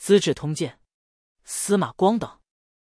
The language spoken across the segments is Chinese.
资治通鉴》，司马光等。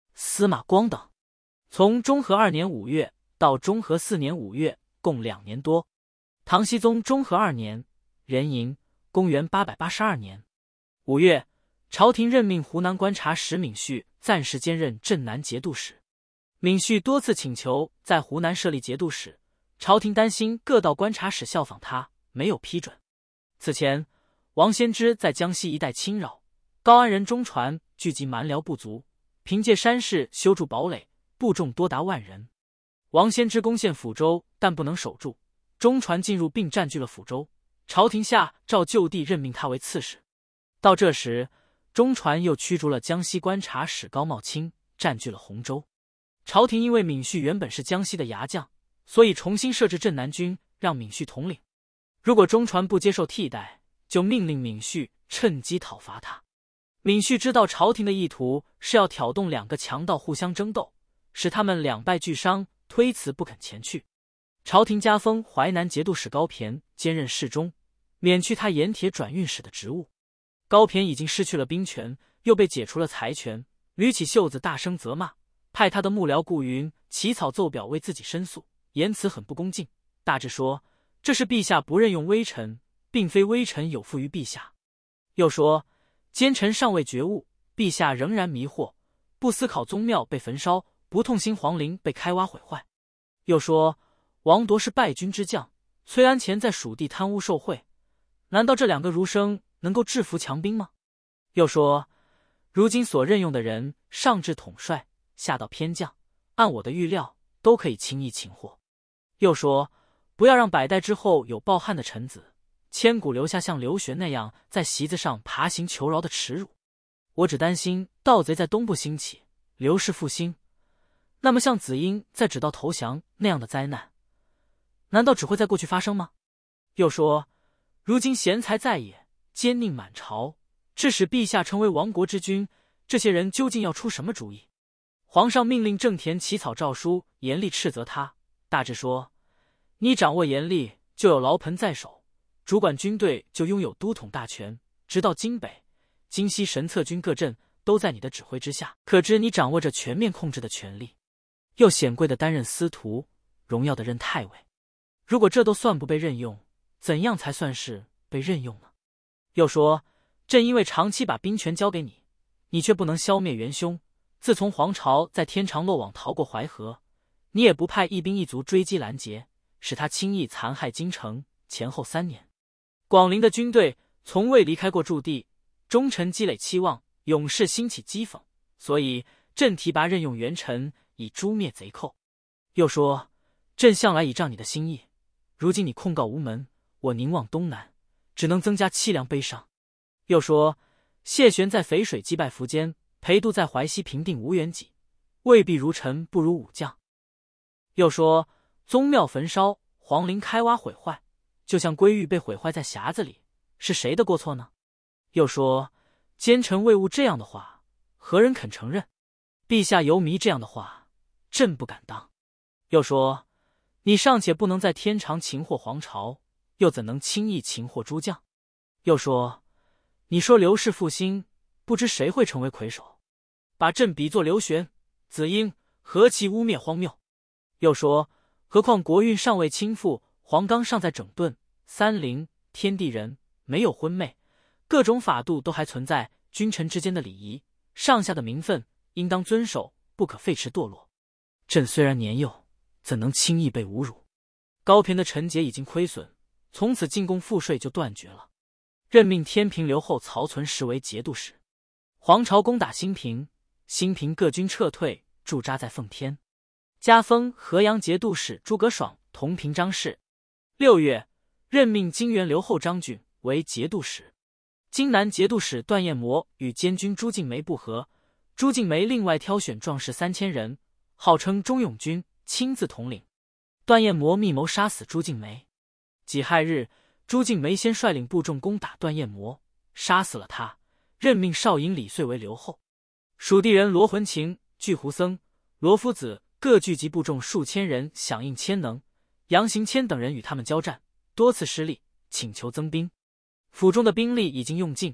从中和2年5月到中和4年5月，共2年多。唐僖宗中和2年，壬寅，公元882年5月，朝廷任命湖南观察使闵旭暂时兼任镇南节度使。闵旭多次请求在湖南设立节度使，朝廷担心各道观察使效仿他，没有批准。此前，王先知在江西一带侵扰，高安人中传聚集蛮辽部族，凭借山势修筑堡垒，部众多达万人。王先知攻陷抚州，但不能守住，中传进入并占据了抚州。朝廷下诏就地任命他为刺史。到这时，中传又驱逐了江西观察使高茂清，占据了洪州。朝廷因为闵旭原本是江西的牙将，所以重新设置镇南军，让闵旭统领。如果中传不接受替代，就命令闵旭趁机讨伐他。闵旭知道朝廷的意图是要挑动2个强盗互相争斗，使他们两败俱伤，推辞不肯前去。朝廷加封淮南节度使高骈兼任侍中，免去他盐铁转运使的职务。高骈已经失去了兵权，又被解除了财权，捋起袖子大声责骂，派他的幕僚顾云起草奏表为自己申诉，言辞很不恭敬，大致说这是陛下不任用微臣，并非微臣有负于陛下。又说奸臣尚未觉悟，陛下仍然迷惑，不思考宗庙被焚烧，不痛心皇陵被开挖毁坏。又说王铎是败军之将，崔安前在蜀地贪污受贿，难道这2个儒生能够制服强兵吗？又说如今所任用的人上至统帅，下到偏将，按我的预料都可以轻易擒获。又说不要让100代之后有抱憾的臣子，千古留下像刘玄那样在席子上爬行求饶的耻辱。我只担心盗贼在东部兴起，刘氏复兴，那么像子婴在指道投降那样的灾难，难道只会在过去发生吗？又说如今贤才在野，奸佞满朝，致使陛下成为亡国之君，这些人究竟要出什么主意？皇上命令郑田起草诏书，严厉斥责他，大致说你掌握严厉，就有牢盆在手，主管军队就拥有都统大权，直到京北、京西神策军各镇都在你的指挥之下，可知你掌握着全面控制的权力。又显贵的担任司徒，荣耀的任太尉。如果这都算不被任用，怎样才算是被任用呢？又说朕因为长期把兵权交给你，你却不能消灭元凶。自从黄巢在天长落网逃过淮河，你也不派一兵一卒追击拦截，使他轻易残害京城。前后3年，广陵的军队从未离开过驻地，忠臣积累期望，勇士兴起讥讽，所以朕提拔任用元臣，以诛灭贼寇。又说朕向来倚仗你的心意，如今你控告无门，我凝望东南，只能增加凄凉悲伤。又说谢玄在淝水击败苻坚，裴度在淮西平定吴元济，未必如臣不如武将。又说宗庙焚烧，皇陵开挖毁坏，就像归玉被毁坏在匣子里，是谁的过错呢？又说奸臣畏恶这样的话，何人肯承认？陛下犹迷这样的话，朕不敢当。又说你尚且不能在天长擒获黄巢，又怎能轻易擒获诸将？又说你说刘氏复兴，不知谁会成为魁首，把朕比作刘玄、子婴，何其污蔑荒谬。又说何况国运尚未倾覆，黄冈尚在整顿，三陵、天地人没有昏昧，各种法度都还存在，君臣之间的礼仪，上下的名分应当遵守，不可废弛堕落。朕虽然年幼，怎能轻易被侮辱？高骈的臣节已经亏损，从此进贡赋税就断绝了。任命天平留后曹存实为节度使。黄巢攻打兴平，兴平各军撤退，驻扎在奉天。加封河阳节度使诸葛爽同平章事。6月，任命泾原留后张俊为节度使。荆南节度使段彦模与监军朱敬梅不和，朱敬梅另外挑选壮士3000人，号称忠勇军，亲自统领。段彦模密谋杀死朱敬梅。己亥日，朱敬梅先率领部众攻打段彦模，杀死了他，任命少尹李遂为留后。蜀地人罗浑情、巨胡僧、罗夫子各聚集部众数千人响应千能、杨行谦等人与他们交战，多次失利，请求增兵。府中的兵力已经用尽，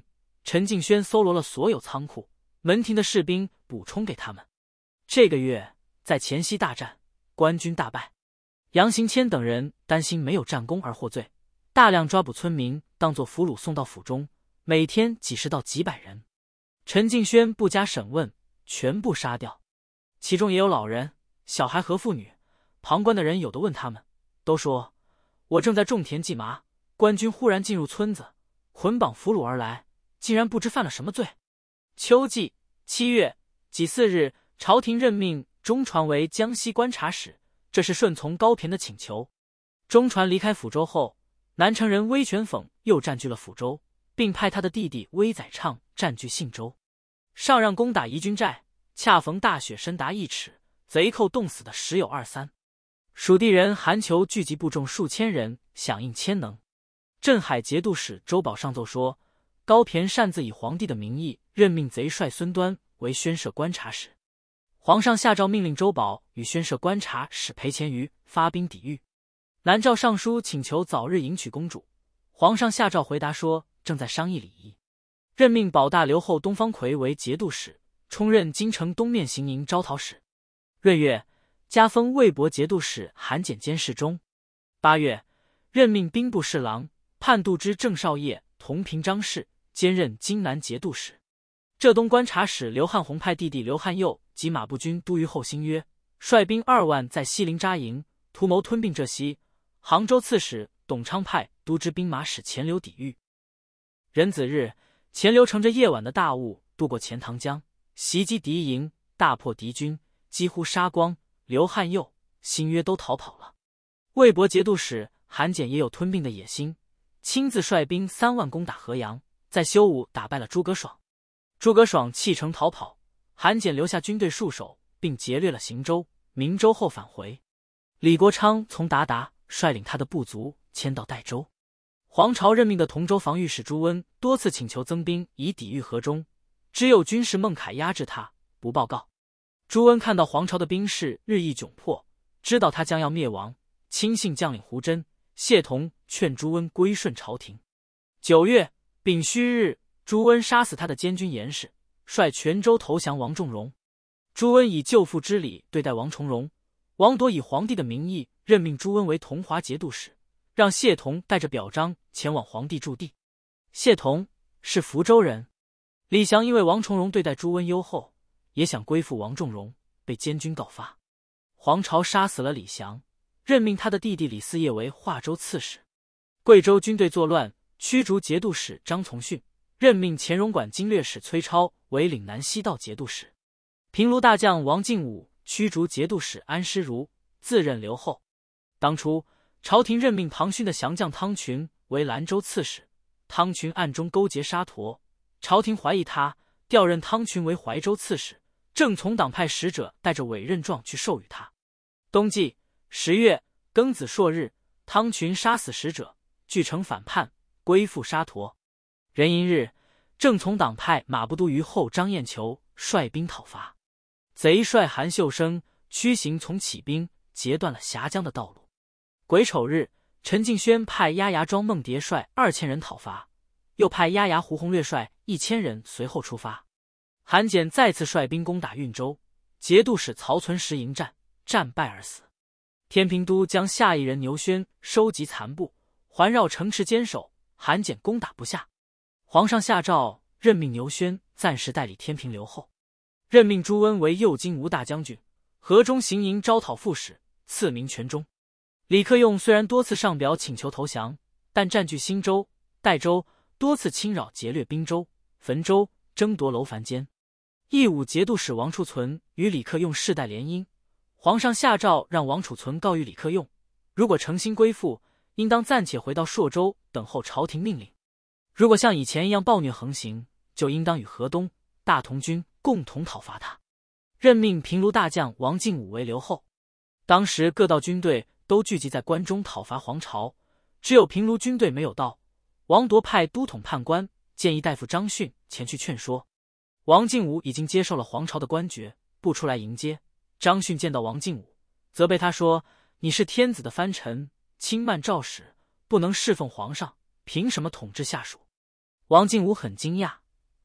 陈敬轩搜罗了所有仓库，门庭的士兵补充给他们。这个月在黔西大战，官军大败，杨行谦等人担心没有战功而获罪，大量抓捕村民当作俘虏送到府中，每天几十到几百人。陈敬轩不加审问，全部杀掉，其中也有老人、小孩和妇女。旁观的人有的问他们，都说：我正在种田祭麻，官军忽然进入村子，捆绑俘虏而来，竟然不知犯了什么罪。秋季7月己巳日，朝廷任命钟传为江西观察使，这是顺从高骈的请求。钟传离开抚州后，南城人威权讽又占据了抚州，并派他的弟弟威载畅占据信州。上让攻打宜君寨，恰逢大雪深达1尺，贼寇冻死的时有2-3。蜀地人韩求聚集部众数千人，响应千能。镇海节度使周保上奏说，高骈擅自以皇帝的名义任命贼帅孙端为宣摄观察使。皇上下诏命令周保与宣摄观察使裴乾瑜发兵抵御。南诏上书请求早日迎娶公主，皇上下诏回答说正在商议礼仪。任命保大留后东方奎为节度使，充任京城东面行营招讨使。闰月，加封魏博节度使韩简监侍中。8月，任命兵部侍郎、判度之郑少业同平章事，兼任荆南节度使。浙东观察使刘汉宏派弟弟刘汉佑及马步军都虞候新约，率兵2万在西陵扎营，图谋吞并浙西。杭州刺史董昌派都知兵马使钱镠抵御。壬子日，钱镠乘着夜晚的大雾渡过钱塘江，袭击敌营，大破敌军，几乎杀光。刘汉佑、新约都逃跑了。魏博节度使韩简也有吞并的野心，亲自率兵3万攻打河阳，在修武打败了诸葛爽。诸葛爽弃城逃跑，韩简留下军队戍守，并劫掠了邢州、明州后返回。李国昌从鞑靼率领他的部族迁到代州。黄巢任命的同州防御使朱温多次请求增兵以抵御河中，只有军士孟凯压制他，不报告。朱温看到黄巢的兵势日益窘迫，知道他将要灭亡，亲信将领胡真、谢同劝朱温归顺朝廷。9月丙戌日，朱温杀死他的监军严氏，率全州投降王仲荣。朱温以舅父之礼对待王重荣，王铎以皇帝的名义任命朱温为同华节度使，让谢同带着表彰前往皇帝驻地。谢同是福州人。李祥因为王重荣对待朱温优厚，也想归附王仲荣，被监军告发。黄巢杀死了李祥，任命他的弟弟李嗣业为华州刺史。贵州军队作乱，驱逐节度使张从训，任命前荣管经略使崔超为岭南西道节度使。平卢大将王敬武驱逐节度使安师如，自任留后。当初朝廷任命庞勋的降将汤群为兰州刺史，汤群暗中勾结沙陀，朝廷怀疑他，调任汤群为怀州刺史。正从党派使者带着委任状去授予他。冬季10月庚子朔日，汤群杀死使者，据城反叛，归附沙陀。壬寅日，正从党派马步都虞候张彦求率兵讨伐，贼帅韩秀生驱行从起兵，截断了峡江的道路。癸丑日，陈敬轩派押牙庄孟蝶率2000人讨伐，又派押牙胡宏略率1000人随后出发。韩简再次率兵攻打运州，节度使曹存实迎战，战败而死。天平都将下邑人牛宣收集残部，环绕城池坚守，韩简攻打不下。皇上下诏任命牛宣暂时代理天平留后，任命朱温为右金吾大将军，河中行营招讨副使，赐名全中。李克用虽然多次上表请求投降，但占据新州、代州，多次侵扰劫掠滨州、汾州，争夺楼烦间。义武节度使王储存与李克用世代联姻，皇上下诏让王储存告谕李克用，如果诚心归附，应当暂且回到朔州等候朝廷命令；如果像以前一样暴虐横行，就应当与河东、大同军共同讨伐他。任命平卢大将王敬武为留后。当时各道军队都聚集在关中讨伐黄巢，只有平卢军队没有到。王铎派都统判官建议大夫张逊前去劝说。王敬武已经接受了黄巢的官爵，不出来迎接。张逊见到王敬武，责备他说：“你是天子的藩臣，轻慢诏使，不能侍奉皇上，凭什么统治下属？”王敬武很惊讶，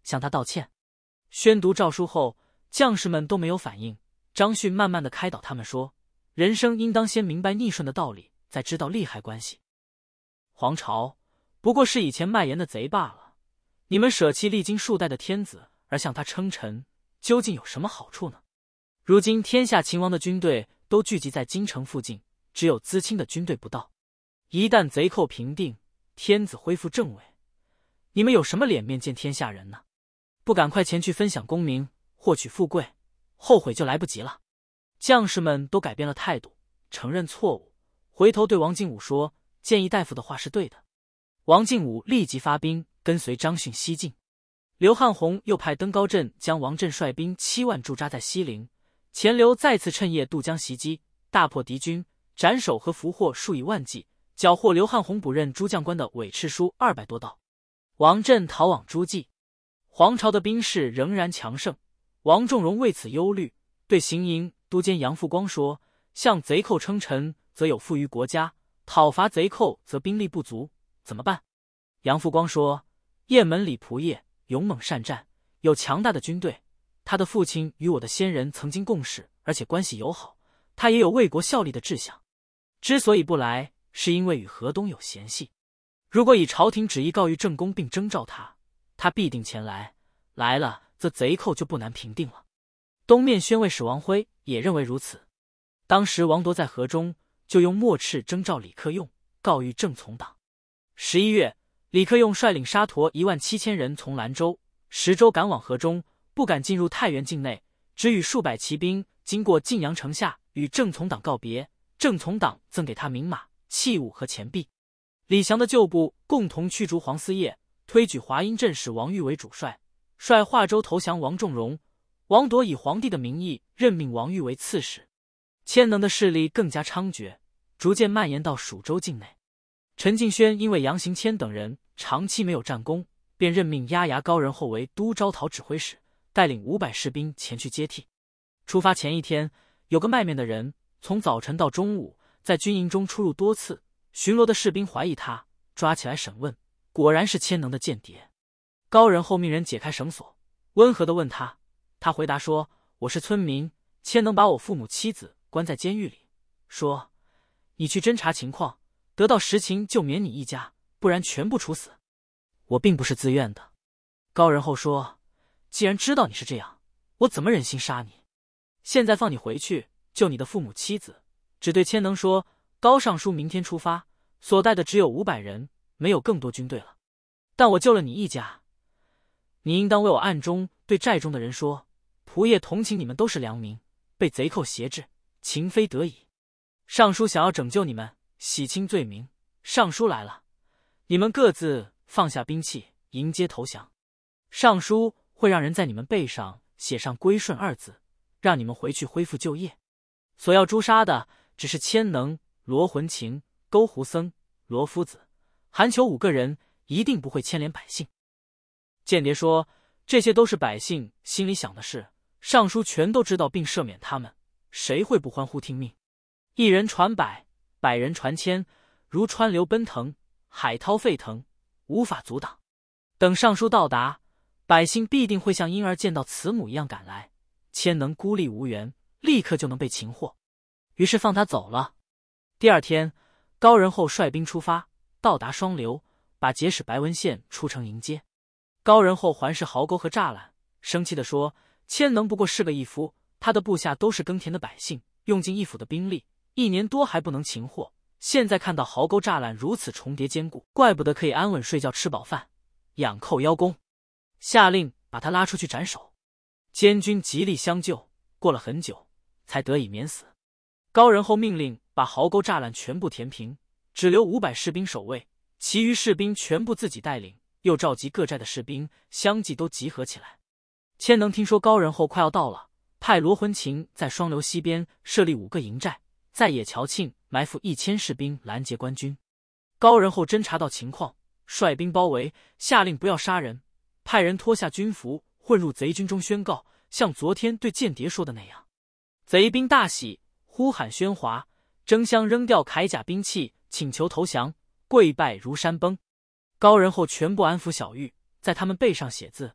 向他道歉。宣读诏书后，将士们都没有反应。张逊慢慢的开导他们说，人生应当先明白逆顺的道理，再知道利害关系。皇朝不过是以前卖盐的贼罢了，你们舍弃历经数代的天子而向他称臣，究竟有什么好处呢？如今天下秦王的军队都聚集在京城附近，只有淄青的军队不到。一旦贼寇平定，天子恢复正位，你们有什么脸面见天下人呢？不赶快前去分享功名，获取富贵，后悔就来不及了。将士们都改变了态度，承认错误，回头对王敬武说，建议大夫的话是对的。王敬武立即发兵跟随张逊西进。刘汉宏又派登高镇将王振率兵7万驻扎在西陵，钱镠再次趁夜渡江袭击，大破敌军，斩首和俘获数以万计，缴获刘汉宏补任诸将官的伪敕书200多道。王振逃往诸暨。黄巢的兵势仍然强盛，王仲荣为此忧虑，对行营都监杨复光说，向贼寇称臣则有负于国家，讨伐贼寇则兵力不足，怎么办？杨复光说，雁门李仆射勇猛善战，有强大的军队，他的父亲与我的先人曾经共事，而且关系友好，他也有为国效力的志向，之所以不来，是因为与河东有嫌隙。如果以朝廷旨意告谕正宫并征召他，他必定前来，来了则贼寇就不难平定了。东面宣慰使王辉也认为如此。当时王铎在河中，就用墨敕征召李克用，告谕正从党。11月，李克用率领沙陀17000人从兰州、石州赶往河中，不敢进入太原境内，只与数百骑兵经过晋阳城下，与正从党告别。正从党赠给他名马、器物和钱币。李祥的旧部共同驱逐黄思业，推举华阴镇使王玉为主帅，率华州投降王仲荣。王铎以皇帝的名义任命王玉为刺史。迁能的势力更加猖獗，逐渐蔓延到蜀州境内。陈敬轩因为杨行谦等人长期没有战功，便任命押牙高仁厚为都招讨指挥使，带领500士兵前去接替。出发前一天，有个卖面的人从早晨到中午在军营中出入多次，巡逻的士兵怀疑他，抓起来审问，果然是谦能的间谍。高仁厚命人解开绳索，温和地问他，他回答说，我是村民，谦能把我父母妻子关在监狱里，说你去侦查情况，得到实情就免你一家，不然全部处死。我并不是自愿的。高仁厚说，既然知道你是这样，我怎么忍心杀你？现在放你回去救你的父母妻子，只对谦能说，高尚书明天出发，所带的只有500人，没有更多军队了。但我救了你一家，你应当为我暗中对寨中的人说，仆夜同情你们都是良民，被贼寇挟制，情非得已。尚书想要拯救你们，洗清罪名，尚书来了，你们各自放下兵器，迎接投降。尚书会让人在你们背上写上归顺2字，让你们回去恢复就业。所要诛杀的只是谦能、罗浑情、勾胡僧、罗夫子、韩求5个人，一定不会牵连百姓。间谍说，这些都是百姓心里想的事，尚书全都知道并赦免他们，谁会不欢呼听命？1人传100，100人传1000，如川流奔腾，海涛沸腾，无法阻挡。等尚书到达，百姓必定会像婴儿见到慈母一样赶来，谦能孤立无援，立刻就能被擒获。于是放他走了。第2天，高仁厚率兵出发，到达双流，把节使白文宪出城迎接。高仁厚环视壕沟和栅栏，生气地说，谦能不过是个义夫，他的部下都是耕田的百姓，用尽一府的兵力，1年多还不能擒获。现在看到壕沟栅栏如此重叠坚固，怪不得可以安稳睡觉吃饱饭，仰寇邀功。下令把他拉出去斩首。监军极力相救，过了很久才得以免死。高仁厚命令把壕沟栅栏全部填平，只留500士兵守卫，其余士兵全部自己带领，又召集各寨的士兵相继都集合起来。谦能听说高仁厚快要到了，派罗浑情在双流西边设立5个营寨，在野桥庆埋伏1000士兵拦截官军。高仁厚侦察到情况，率兵包围，下令不要杀人，派人脱下军服混入贼军中宣告，像昨天对间谍说的那样。贼兵大喜，呼喊喧哗，争相扔掉铠甲兵器，请求投降，跪拜如山崩。高仁厚全部安抚小玉，在他们背上写字，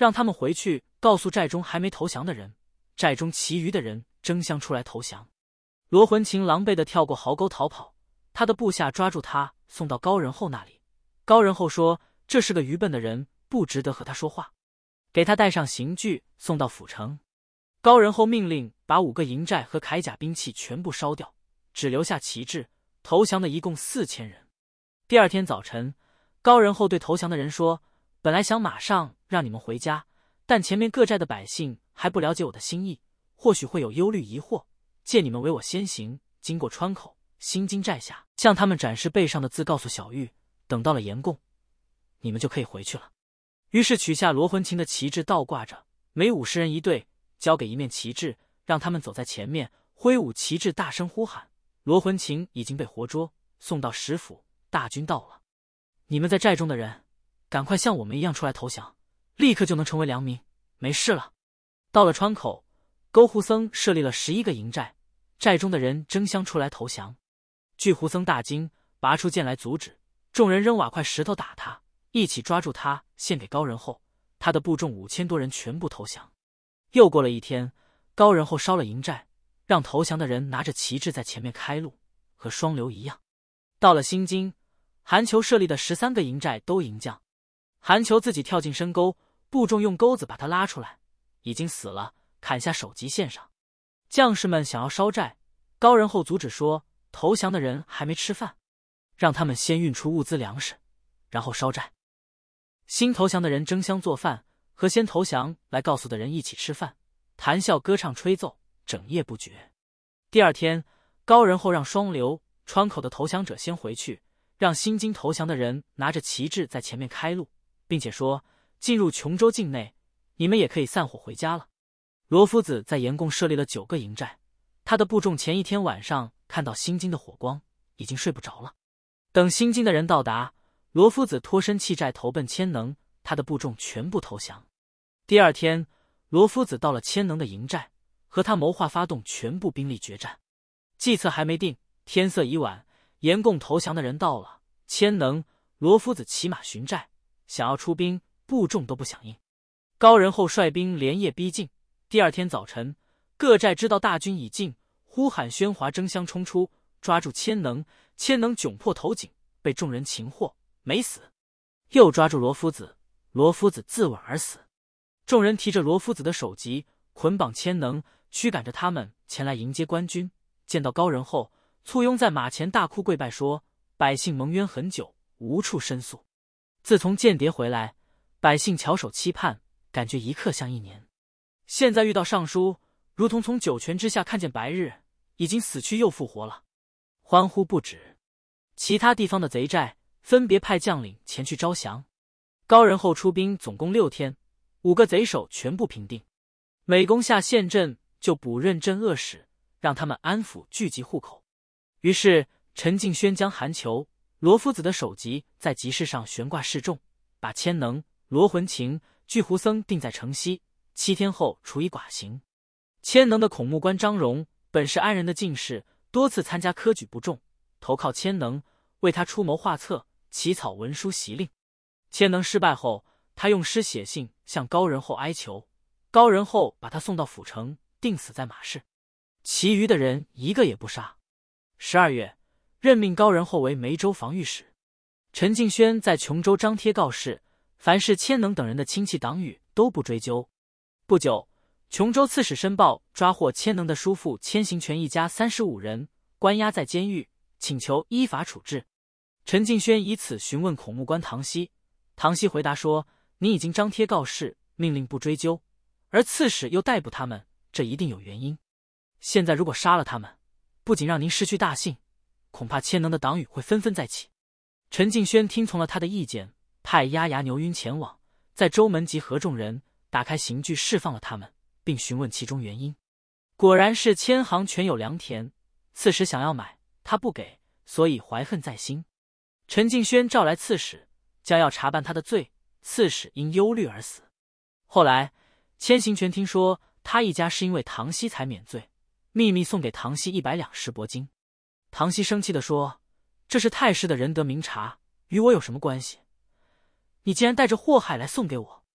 让他们回去告诉寨中还没投降的人，寨中其余的人争相出来投降。罗魂琴狼狈地跳过壕沟逃跑，他的部下抓住他，送到高仁厚那里。高仁厚说：“这是个愚笨的人，不值得和他说话。”给他带上刑具，送到府城。高仁厚命令把5个营寨和铠甲兵器全部烧掉，只留下旗帜。投降的一共4000人。第二天早晨，高仁厚对投降的人说：“本来想马上让你们回家，但前面各寨的百姓还不了解我的心意，或许会有忧虑疑惑，借你们为我先行，经过川口、新津寨下，向他们展示背上的字，告诉小玉，等到了盐贡，你们就可以回去了。”于是取下罗魂琴的旗帜倒挂着，每50人一队，交给一面旗帜，让他们走在前面，挥舞旗帜，大声呼喊。罗魂琴已经被活捉，送到石府。大军到了，你们在寨中的人，赶快像我们一样出来投降，立刻就能成为良民，没事了。到了川口，勾胡僧设立了11个营寨，寨中的人争相出来投降。巨胡僧大惊，拔出剑来阻止，众人扔瓦块石头打他，一起抓住他，献给高仁厚。他的部众5000多人全部投降。又过了一天，高仁厚烧了营寨，让投降的人拿着旗帜在前面开路，和双流一样。到了新津，韩球设立的13个营寨都迎将。韩球自己跳进深沟，部众用钩子把他拉出来，已经死了，砍下首级献上。将士们想要烧寨，高仁厚阻止说：“投降的人还没吃饭，让他们先运出物资粮食，然后烧寨。”新投降的人争相做饭，和先投降来告诉的人一起吃饭，谈笑歌唱吹奏，整夜不绝。第二天，高仁厚让双流、川口的投降者先回去，让新津投降的人拿着旗帜在前面开路，并且说：“进入琼州境内，你们也可以散伙回家了。”罗夫子在盐贡设立了9个营寨，他的部众前一天晚上看到新津的火光，已经睡不着了。等新津的人到达，罗夫子脱身弃寨投奔千能，他的部众全部投降。第二天，罗夫子到了千能的营寨，和他谋划发动全部兵力决战。计策还没定，天色已晚，盐贡投降的人到了，千能、罗夫子骑马巡寨，想要出兵，部众都不响应。高仁厚率兵连夜逼近。第二天早晨，各寨知道大军已近，呼喊喧哗，争相冲出，抓住千能。千能窘迫投井，被众人擒获，没死。又抓住罗夫子，罗夫子自刎而死。众人提着罗夫子的首级，捆绑千能，驱赶着他们前来迎接官军。见到高仁厚，簇拥在马前大哭跪拜说：“百姓蒙冤很久，无处申诉。自从间谍回来，百姓翘首期盼，感觉一刻像1年。现在遇到尚书，如同从九泉之下看见白日，已经死去又复活了，欢呼不止。”其他地方的贼寨分别派将领前去招降。高仁厚出兵总共6天，5个贼首全部平定。每攻下县镇，就补任镇恶使，让他们安抚聚集户口。于是陈敬轩将韩球、罗夫子的首级在集市上悬挂示众，把千能、罗魂琴、巨胡僧定在城西，7天后处以剐刑。千能的孔目官张荣本是安仁的进士，多次参加科举不中，投靠千能，为他出谋划策，起草文书檄令。千能失败后，他用诗写信向高仁厚哀求，高仁厚把他送到府城，钉死在马市。其余的人一个也不杀。12月，任命高仁厚为梅州防御使。陈敬轩在琼州张贴告示，凡是千能等人的亲戚党羽都不追究。不久，琼州刺史申报抓获千能的叔父千行权一家35人，关押在监狱，请求依法处置。陈敬轩以此询问孔目官唐熙，唐熙回答说：“你已经张贴告示，命令不追究，而刺史又逮捕他们，这一定有原因。现在如果杀了他们，不仅让您失去大姓，恐怕千能的党羽会纷纷再起。”陈敬轩听从了他的意见，派押牙牛晕前往，在州门集合众人，打开刑具释放了他们，并询问其中原因。果然是千行全有良田，刺史想要买，他不给，所以怀恨在心。陈敬轩召来刺史，将要查办他的罪，刺史因忧虑而死。后来千行权听说他一家是因为唐熙才免罪，秘密送给唐熙100两石帛金。唐熙生气地说：“这是太师的仁德明察，与我有什么关系？你竟然带着祸害来送给我！”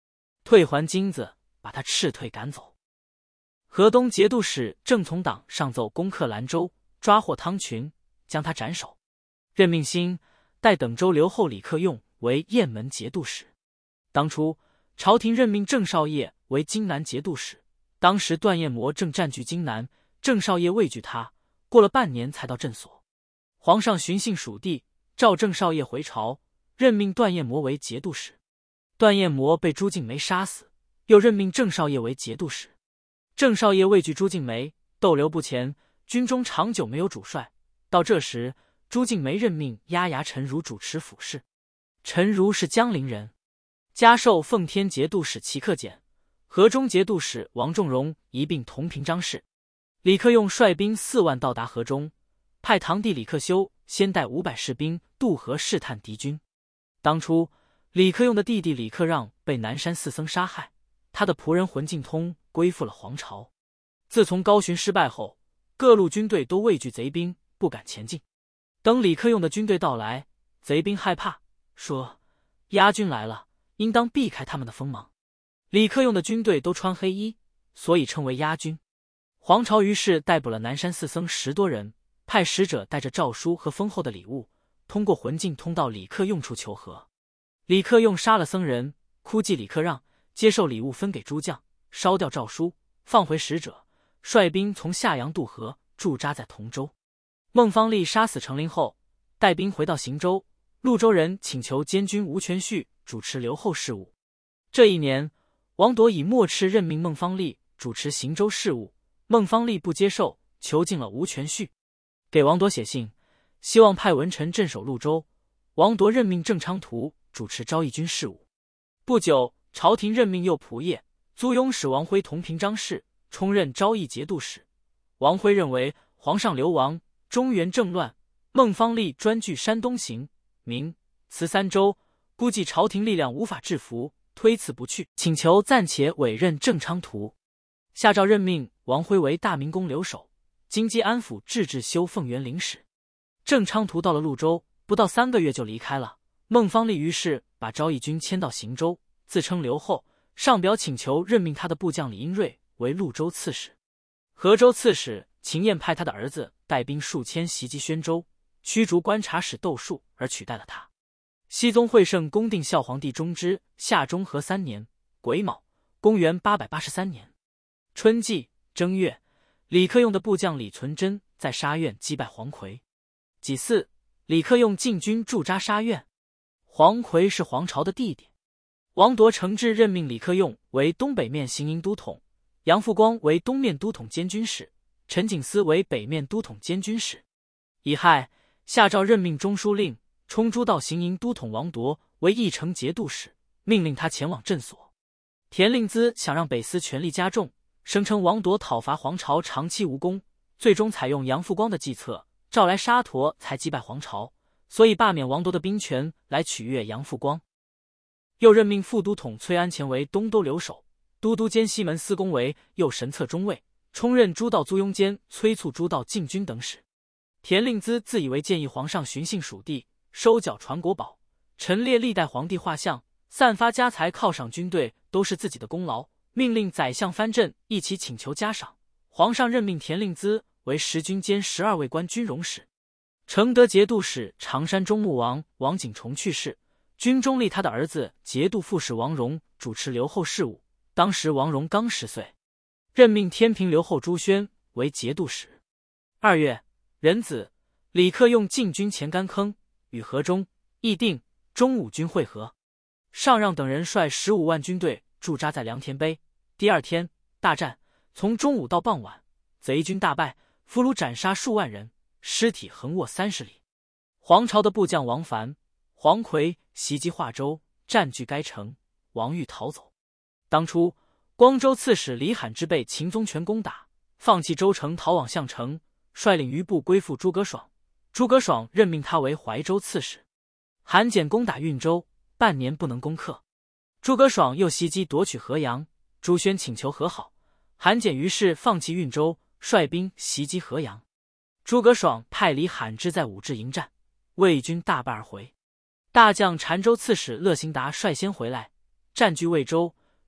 退还金子，把他斥退赶走。河东节度使郑从党上奏攻克兰州，抓获汤群，将他斩首。任命新代等州留后李克用为雁门节度使。当初朝廷任命郑少业为荆南节度使，当时段彦模正占据荆南，郑少业畏惧他，过了半年才到镇所。皇上寻幸蜀地，召郑少业回朝，任命段彦模为节度使。段彦模被朱静梅杀死，又任命郑少业为节度使。郑少业畏惧朱静梅，逗留不前，军中长久没有主帅。到这时，朱静梅任命押牙陈如主持府事。陈如是江陵人，加授奉天节度使齐克俭、河中节度使王仲荣一并同平章事。李克用率兵4万到达河中，派堂弟李克修先带500士兵渡河试探敌军。当初李克用的弟弟李克让被南山四僧杀害，他的仆人浑敬通归附了黄巢。自从高寻失败后，各路军队都畏惧贼兵，不敢前进。等李克用的军队到来，贼兵害怕，说押军来了，应当避开他们的锋芒。李克用的军队都穿黑衣，所以称为押军。黄巢于是逮捕了南山四僧10多人，派使者带着诏书和丰厚的礼物，通过浑敬通到李克用处求和。李克用杀了僧人，哭祭李克让，接受礼物分给诸将，烧掉诏书，放回使者，率兵从夏阳渡河，驻扎在同州。孟方立杀死程琳后，带兵回到行州，潞州人请求监军吴全绪主持留后事务。这一年，王铎以墨敕任命孟方立主持行州事务，孟方立不接受，囚禁了吴全绪。给王铎写信，希望派文臣镇守潞州。王铎任命郑昌图主持昭义军事务。不久，朝廷任命右仆射、租庸使王辉同平章事，充任昭义节度使。王辉认为皇上流亡，中原政乱，孟方立专据山东行、明、慈3州，估计朝廷力量无法制服，推辞不去，请求暂且委任郑昌图。下诏任命王辉为大明宫留守、京畿安抚制置修凤元领使。郑昌图到了潞州，不到3个月就离开了。孟方立于是把昭义军迁到行州，自称留后，上表请求任命他的部将李英瑞为潞州刺史。河州刺史秦彦派他的儿子带兵数千袭击宣州，驱逐观察使窦树，而取代了他。熹宗惠圣恭定孝皇帝中之夏中和3年癸卯，公元883年春季正月，李克用的部将李存贞在沙苑击败黄奎。己巳，李克用进军驻扎沙苑。黄奎是黄巢的弟弟。王铎承制任命李克用为东北面行营都统，杨复光为东面都统监军使，陈景思为北面都统监军使。乙亥，下诏任命中书令、冲诸道行营都统王铎为义城节度使，命令他前往镇所。田令孜想让北司权力加重，声称王铎讨伐黄巢长期无功，最终采用杨复光的计策，召来沙陀才击败黄巢，所以罢免王铎的兵权来取悦杨复光。又任命副都统崔安前为东都留守，都督兼西门司公为右神策中尉，充任诸道租庸监，催促诸道进军等使。田令孜自以为建议皇上寻幸蜀地，收缴传国宝，陈列历代皇帝画像，散发家财犒赏军队，都是自己的功劳，命令宰相藩镇一起请求嘉赏。皇上任命田令孜为10军兼12位官军容使。承德节度使常山中牧王王景崇去世，军中立他的儿子节度副使王荣主持留后事务，当时王荣刚10岁。任命天平留后朱宣为节度使。2月，壬子，李克用进军前干坑，与河中、义定、中武军会合。上让等人率15万军队驻扎在良田碑。第2天大战，从中午到傍晚，贼军大败，俘虏斩杀数万人，尸体横卧30里。黄巢的部将王凡、黄奎袭击华州，占据该城，王玉逃走。当初光州刺史李罕之被秦宗权攻打，放弃州城逃往项城，率领余部归附诸葛爽。诸葛爽任命他为怀州刺史。韩简攻打运州，半年不能攻克。诸葛爽又袭击夺取河阳，朱宣请求和好，韩简于是放弃运州，率兵袭击河阳。诸葛爽派李罕之在武陟迎战，魏军大败而回。大将澶州刺史乐行达率先回来，占据魏州，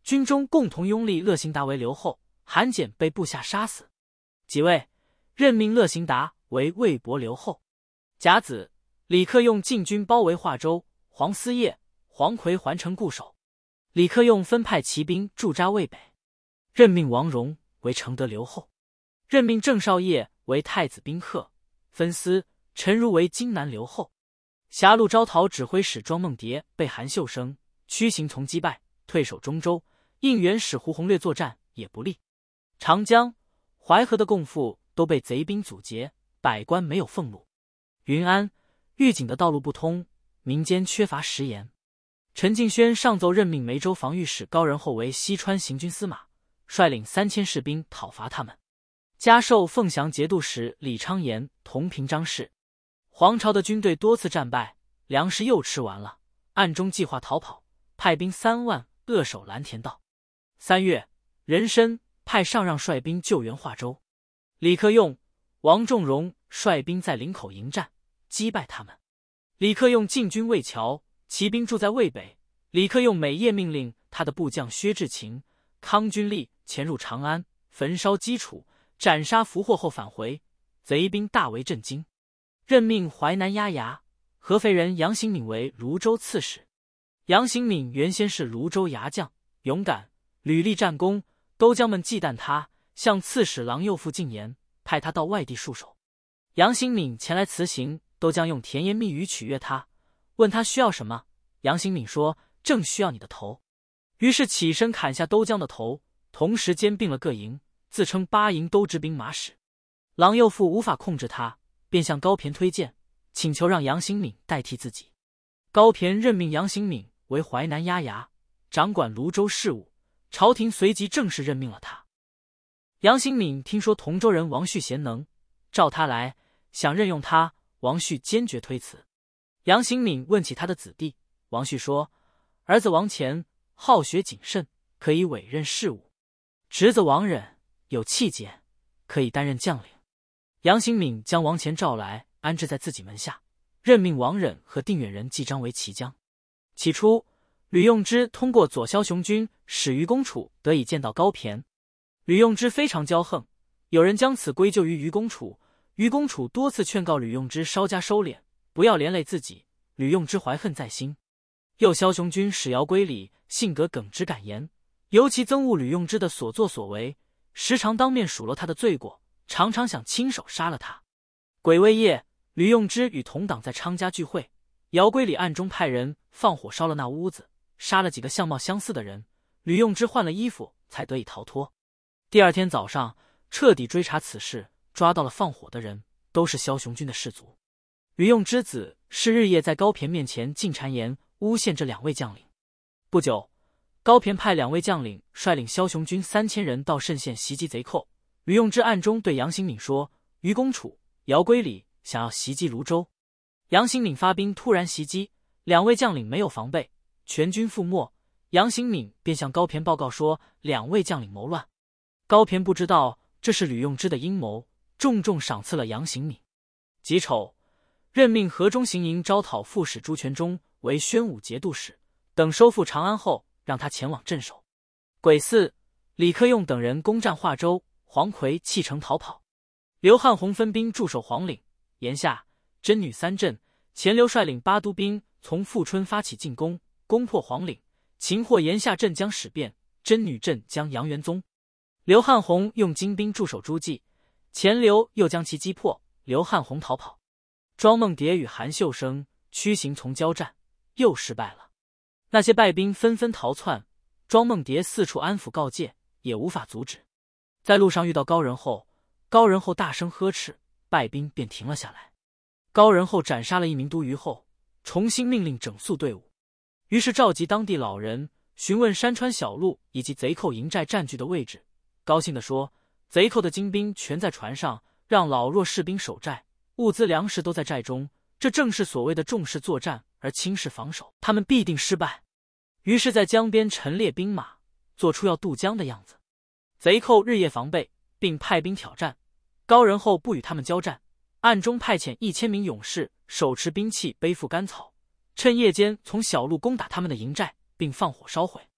军中共同拥立乐行达为留后，韩简被部下杀死。即位，任命乐行达为魏博留后。甲子，李克用进军包围华州，黄思业、黄奎还城固守。李克用分派骑兵驻扎渭北，任命王荣为承德留后，任命郑少业为太子宾客，分司陈如为荆南留后。狭路招讨指挥使庄梦蝶被韩秀生、屈行从击败，退守中州。应援使胡宏略作战也不利。长江、淮河的贡赋都被贼兵阻截，百官没有俸禄。云安、玉井的道路不通，民间缺乏食盐。陈敬轩上奏任命梅州防御使高仁厚为西川行军司马，率领3000士兵讨伐他们。加授凤翔节度使李昌言同平章事。黄巢的军队多次战败，粮食又吃完了，暗中计划逃跑，派兵3万扼守蓝田道。3月，任申派上让率兵救援华州。李克用、王仲荣率兵在林口迎战，击败他们。李克用进军魏桥，骑兵驻在渭北。李克用每夜命令他的部将薛志勤、康君立潜入长安，焚烧基础，斩杀俘获后返回，贼兵大为震惊。任命淮南押牙、合肥人杨行敏为泸州刺史。杨行敏原先是泸州牙将，勇敢，屡立战功，都将们忌惮他，向刺史郎右傅进言，派他到外地戍守。杨行敏前来辞行，都将用甜言蜜语取悦他，问他需要什么。杨行敏说：“正需要你的头。”于是起身砍下都江的头，同时兼并了各营，自称8营都知兵马使。郎右傅无法控制他，便向高骈推荐，请求让杨行敏代替自己。高骈任命杨行敏为淮南押牙，掌管泸州事务，朝廷随即正式任命了他。杨行敏听说同州人王旭贤能，召他来，想任用他，王旭坚决推辞。杨行敏问起他的子弟，王旭说：“儿子王乾好学谨慎，可以委任事务；侄子王忍有气节，可以担任将领。”杨行敏将王乾召来，安置在自己门下，任命王忍和定远人纪章为骑将。起初，吕用之通过左骁雄军使于公楚得以见到高骈。吕用之非常骄横，有人将此归咎于于公楚。于公楚多次劝告吕用之稍加收敛，不要连累自己。吕用之怀恨在心。右骁雄军使姚归礼性格耿直敢言，尤其憎恶吕用之的所作所为，时常当面数落他的罪过，常常想亲手杀了他。癸未夜，吕用之与同党在昌家聚会，姚归礼暗中派人放火烧了那屋子，杀了几个相貌相似的人。吕用之换了衣服，才得以逃脱。第二天早上，彻底追查此事，抓到了放火的人，都是骁雄军的士卒。吕用之子是日夜在高骈面前进谗言，诬陷这2位将领。不久，高骈派2位将领率领骁雄军3000人到慎县袭击贼寇。吕用之暗中对杨行敏说：“于公楚、姚归礼想要袭击泸州。”杨行敏发兵突然袭击，2位将领没有防备，全军覆没。杨行敏便向高骈报告说2位将领谋乱。高骈不知道这是吕用之的阴谋，重重赏赐了杨行敏。己丑，任命河中行营招讨副使朱全忠为宣武节度使，等收复长安后，让他前往镇守。癸巳，李克用等人攻占华州，黄奎弃城逃跑。刘汉宏分兵驻守黄岭、岩下、真女3镇，钱刘率领8都兵从富春发起进攻，攻破黄岭，擒获岩下镇将史变、真女镇将杨元宗。刘汉宏用精兵驻守诸暨，钱刘又将其击破，刘汉宏逃跑。庄梦蝶与韩秀生、屈行从交战，又失败了。那些败兵纷纷逃窜，庄梦蝶四处安抚告诫，也无法阻止。在路上遇到高仁厚，高仁厚大声呵斥，败兵便停了下来。高仁厚斩杀了1名都虞后，重新命令整肃队伍，于是召集当地老人，询问山川小路以及贼寇营寨占据的位置。高兴地说，贼寇的精兵全在船上，让老弱士兵守寨，物资粮食都在寨中，这正是所谓的重视作战而轻视防守，他们必定失败。于是在江边陈列兵马，做出要渡江的样子。贼寇日夜防备，并派兵挑战，高仁厚不与他们交战，暗中派遣1000名勇士手持兵器，背负干草，趁夜间从小路攻打他们的营寨，并放火烧毁。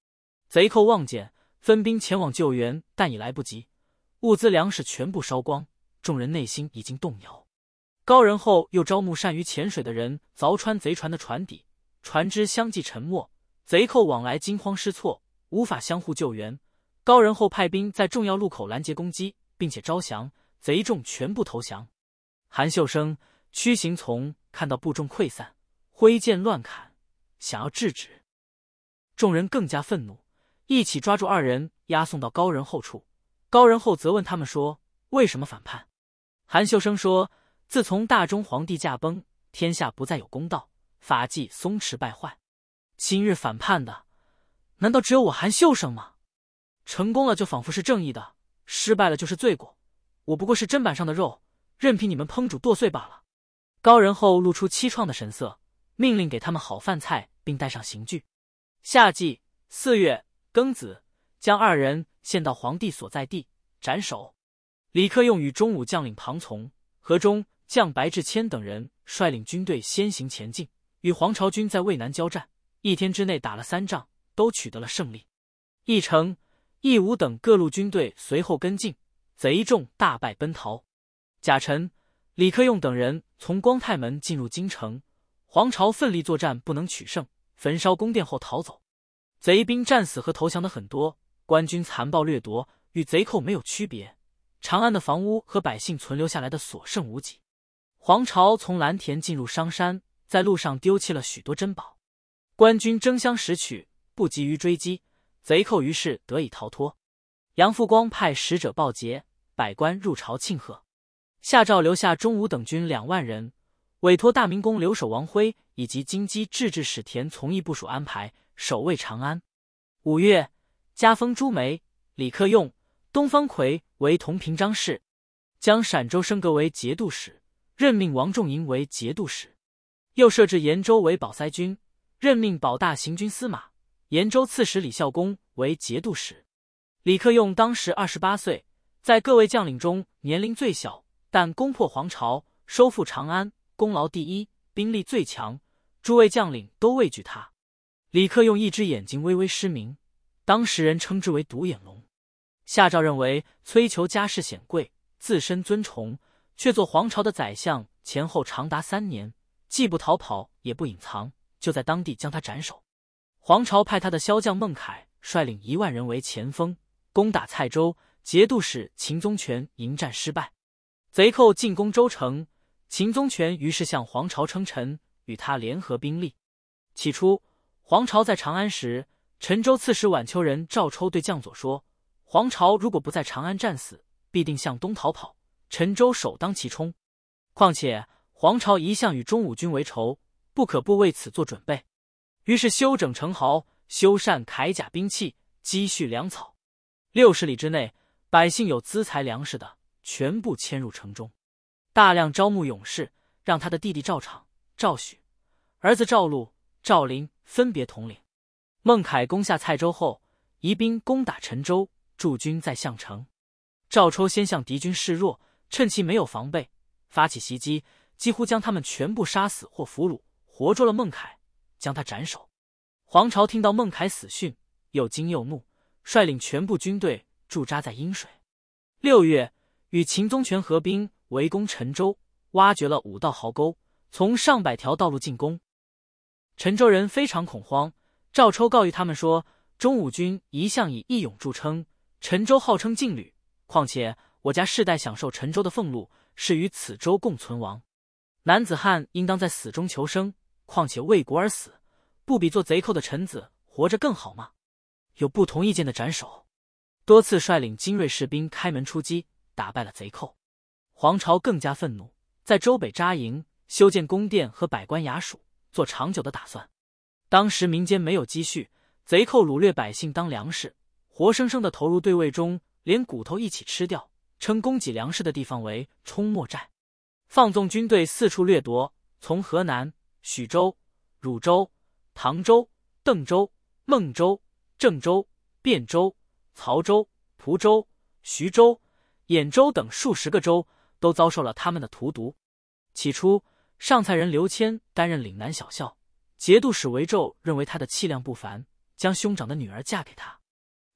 贼寇望见，分兵前往救援，但已来不及，物资粮食全部烧光，众人内心已经动摇。高仁厚又招募善于潜水的人，凿穿贼船的船底，船只相继沉没，贼寇往来惊慌失措，无法相互救援。高仁厚派兵在重要路口拦截攻击，并且招降，贼众全部投降。韩秀生、屈行从看到部众溃散，挥剑乱砍，想要制止。众人更加愤怒，一起抓住二人，押送到高仁厚处。高仁厚责问他们说：“为什么反叛？”韩秀生说：“自从大中皇帝驾崩，天下不再有公道，法纪松弛败坏。今日反叛的，难道只有我韩秀生吗？成功了就仿佛是正义的，失败了就是罪过。我不过是砧板上的肉，任凭你们烹煮剁碎罢了。”高仁厚露出凄怆的神色，命令给他们好饭菜，并带上刑具。夏季4月庚子，将二人献到皇帝所在地，斩首。李克用与中武将领庞从、河中将白志谦等人率领军队先行前进，与黄巢军在渭南交战，1天之内打了3仗，都取得了胜利。义成、义武等各路军队随后跟进，贼众大败奔逃。甲辰，李克用等人从光泰门进入京城，黄巢奋力作战，不能取胜，焚烧宫殿后逃走。贼兵战死和投降的很多，官军残暴掠夺，与贼寇没有区别。长安的房屋和百姓存留下来的所剩无几。黄巢从蓝田进入商山，在路上丢弃了许多珍宝，官军争相拾取，不急于追击，贼寇于是得以逃脱。杨复光派使者报捷，百官入朝庆贺。下诏留下中武等军2万人，委托大明宫留守王辉以及京畿制置使田从义部署安排，守卫长安。5月，加封朱梅、李克用、东方奎为同平章事，将陕州升格为节度使，任命王仲营为节度使。又设置延州为保塞军，任命保大行军司马、延州刺史李孝恭为节度使。李克用当时28岁，在各位将领中年龄最小，但攻破黄巢，收复长安，功劳第一，兵力最强，诸位将领都畏惧他。李克用一只眼睛微微失明，当时人称之为独眼龙。下诏认为崔求家世显贵，自身尊崇，却做黄巢的宰相，前后长达3年，既不逃跑也不隐藏，就在当地将他斩首。黄巢派他的骁将孟凯率领1万人为前锋，攻打蔡州，节度使秦宗权迎战失败。贼寇进攻州城，秦宗权于是向黄巢称臣，与他联合兵力。起初黄巢在长安时，陈州刺史宛丘人赵抽对将佐说，黄巢如果不在长安战死，必定向东逃跑，陈州首当其冲。况且黄巢一向与中武军为仇，不可不为此做准备。于是修整城壕，修缮铠甲兵器，积蓄粮草。60里之内，百姓有资财粮食的，全部迁入城中。大量招募勇士，让他的弟弟赵昶、赵许、儿子赵禄、赵林分别统领。孟凯攻下蔡州后，移兵攻打陈州，驻军在项城。赵抽先向敌军示弱，趁其没有防备，发起袭击，几乎将他们全部杀死或俘虏，活捉了孟凯，将他斩首。黄巢听到孟凯死讯，又惊又怒，率领全部军队驻扎在阴水。6月，与秦宗权合兵围攻陈州，挖掘了5道壕沟，从上百条道路进攻。陈州人非常恐慌，赵抽告谕他们说，中武军一向以义勇著称，陈州号称劲旅，况且我家世代享受陈州的俸禄，是与此州共存亡。男子汉应当在死中求生，况且为国而死，不比做贼寇的臣子活着更好吗？有不同意见的斩首。多次率领精锐士兵开门出击，打败了贼寇。黄巢更加愤怒，在州北扎营，修建宫殿和百官衙署，做长久的打算。当时民间没有积蓄，贼寇掳掠百姓当粮食，活生生的投入对胃中，连骨头一起吃掉，称供给粮食的地方为冲没寨。放纵军队四处掠夺，从河南、许州、汝州、唐州、邓州、孟州、郑州、汴州、曹州、蒲州、徐州、兖州等数十个州都遭受了他们的荼毒。起初上蔡人刘谦担任岭南小校，节度使韦胄认为他的气量不凡，将兄长的女儿嫁给他。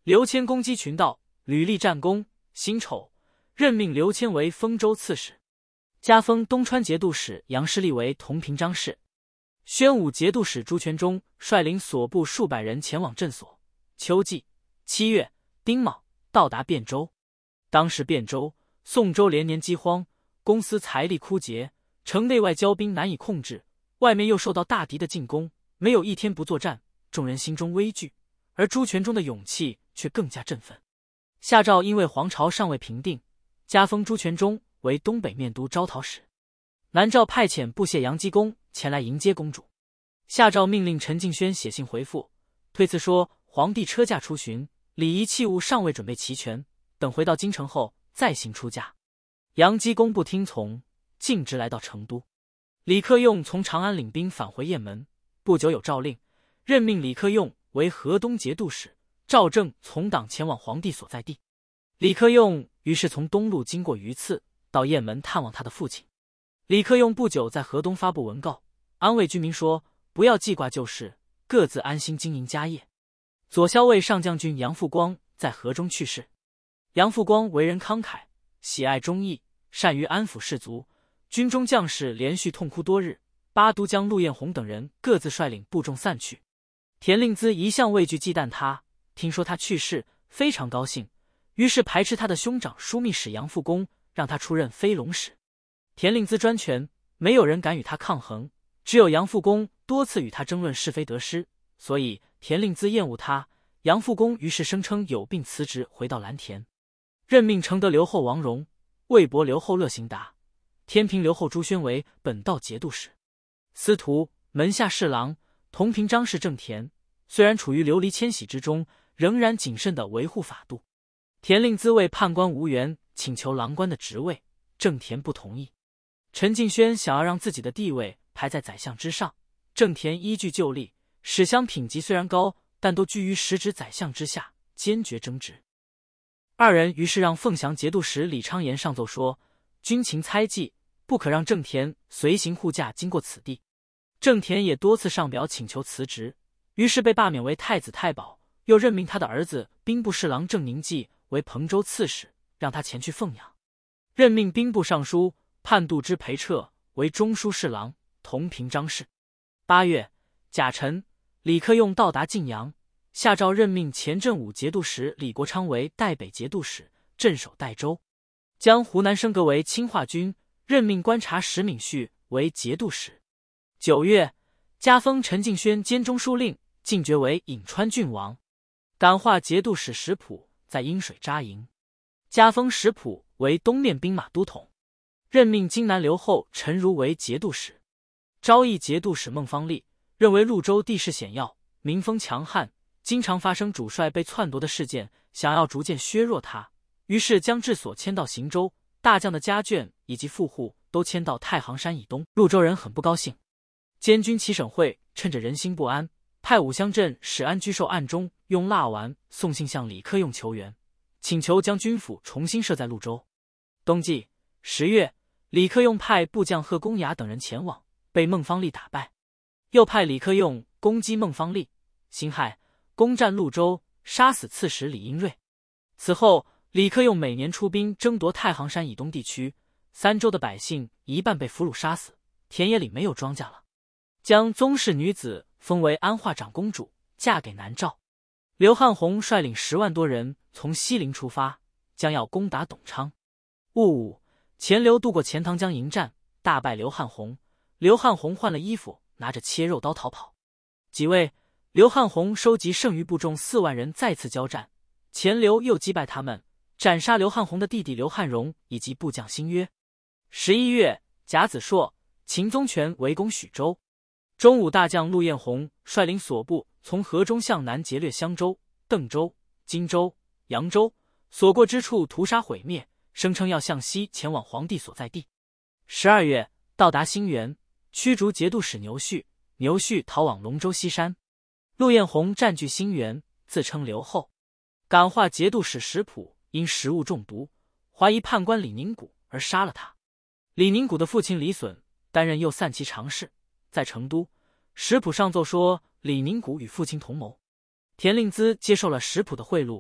刘谦攻击群盗，屡立战功，辛丑，任命刘谦为丰州刺史，加封东川节度使杨师立为同平章事。宣武节度使朱全忠率领所部数百人前往镇所。秋季7月丁卯，到达汴州。当时汴州、宋州连年饥荒，公司财力枯竭，城内外交兵难以控制，外面又受到大敌的进攻，没有一天不作战，众人心中危惧，而朱全忠的勇气却更加振奋。下诏因为黄巢尚未平定，加封朱全忠为东北面都招讨使。南诏派遣布谢杨基公前来迎接公主。下诏命令陈敬轩写信回复，推辞说皇帝车驾出巡，礼仪器物尚未准备齐全，等回到京城后再行出驾。杨基公不听从，径直来到成都。李克用从长安领兵返回雁门，不久有诏令，任命李克用为河东节度使，赵正从党前往皇帝所在地。李克用于是从东路经过榆次，到雁门探望他的父亲。李克用不久在河东发布文告，安慰居民说，不要记挂旧事，各自安心经营家业。左骁卫上将军杨复光在河中去世。杨复光为人慷慨，喜爱忠义，善于安抚士卒，军中将士连续痛哭多日。八都将陆彦宏等人各自率领部众散去。田令孜一向畏惧忌惮他，听说他去世，非常高兴，于是排斥他的兄长枢密使杨复恭，让他出任飞龙使。田令孜专权，没有人敢与他抗衡，只有杨复恭多次与他争论是非得失，所以田令孜厌恶他。杨复恭于是声称有病辞职，回到蓝田，任命承德留后王荣、魏博留后乐行达、天平留后朱宣为本道节度使。司徒、门下侍郎、同平章事郑田，虽然处于流离迁徙之中，仍然谨慎地维护法度。田令孜为判官无缘，请求郎官的职位，郑田不同意。陈敬轩想要让自己的地位排在宰相之上，郑田依据旧例，史相品级虽然高，但都居于实职宰相之下，坚决争执。二人于是让凤翔节度使李昌言上奏说，军情猜忌，不可让郑田随行护驾经过此地。郑田也多次上表请求辞职，于是被罢免为太子太保，又任命他的儿子兵部侍郎郑宁济为彭州刺史，让他前去奉养。任命兵部尚书判度之裴彻为中书侍郎、同平章事。8月甲辰，李克用到达晋阳，下诏任命前镇武节度使李国昌为代北节度使，镇守代州，将湖南升格为清化军，任命观察使闵旭为节度使。9月，加封陈敬轩兼中书令，进爵为颍川郡王。感化节度使石普在阴水扎营，加封石普为东面兵马都统，任命荆南留后陈如为节度使。昭义节度使孟方立认为潞州地势险要，民风强悍，经常发生主帅被篡夺的事件，想要逐渐削弱他，于是将治所迁到邢州，大将的家眷以及富户都迁到太行山以东。潞州人很不高兴。监军齐省会趁着人心不安，派武乡镇史安居寿暗中用蜡丸送信向李克用求援，请求将军府重新设在潞州。冬季10月，李克用派部将贺公雅等人前往，被孟方立打败，又派李克用攻击孟方立，辛亥攻占潞州，杀死刺史李英瑞。此后李克用每年出兵争夺太行山以东地区，三州的百姓一半被俘虏杀死，田野里没有庄稼了。将宗室女子封为安化长公主，嫁给南诏。刘汉宏率领10万多人从西陵出发，将要攻打董昌。戊午，钱刘渡过钱塘江迎战，大败刘汉宏。刘汉宏换了衣服，拿着切肉刀逃跑。即位，刘汉宏收集剩余部众4万人再次交战，钱刘又击败他们，斩杀刘汉宏的弟弟刘汉荣以及部将辛约。11月，甲子朔，秦宗权围攻许州。中武大将陆彦宏率领所部从河中向南劫掠襄州、邓州、荆州、扬州，所过之处屠杀毁灭，声称要向西前往皇帝所在地。12月，到达兴元，驱逐节度使牛旭，牛旭逃往龙州西山。陆彦宏占据兴元，自称留后。感化节度使石普因食物中毒，怀疑判官李宁谷而杀了他。李宁谷的父亲李隼担任右散骑常侍，在成都，石普上奏说李宁谷与父亲同谋。田令孜接受了石普的贿赂，